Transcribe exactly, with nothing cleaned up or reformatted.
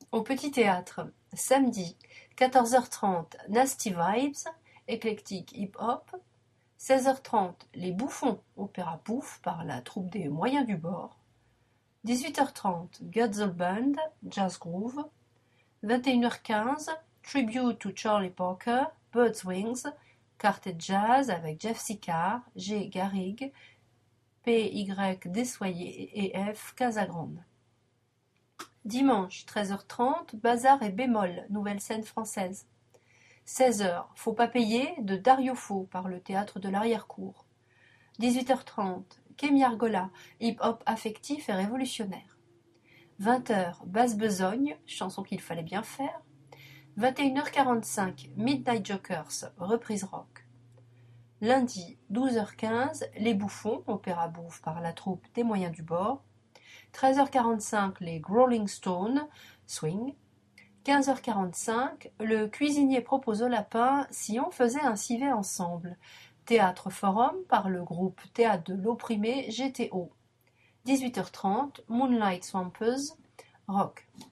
Au Petit Théâtre, samedi, quatorze heures trente, Nasty Vibes, éclectique hip-hop. seize heures trente, Les Bouffons, opéra bouffe par la troupe des Moyens du Bord. dix-huit heures trente, Gutzl Band, jazz groove. vingt et une heures quinze, Tribute to Charlie Parker, Birds Wings, quartet jazz avec Jeff Sicard, G. Garrigue, P. Y. Dessoyer et F. Casagrande. Dimanche, treize heures trente, Bazar et Bémol, nouvelle scène française. seize heures, Faut pas payer, de Dario Fo par le théâtre de l'arrière-cour. dix-huit heures trente, Kémy Argola, hip-hop affectif et révolutionnaire. vingt heures, Basse Besogne, chanson qu'il fallait bien faire. vingt et une heures quarante-cinq, Midnight Jokers, reprise rock. Lundi, douze heures quinze, Les Bouffons, opéra bouffe par la troupe des Moyens du Bord. treize heures quarante-cinq, les Growling Stones, swing. quinze heures quarante-cinq, le cuisinier propose au lapin si on faisait un civet ensemble. Théâtre Forum par le groupe Théâtre de l'Opprimé G T O. dix-huit heures trente, Moonlight Swampers, rock.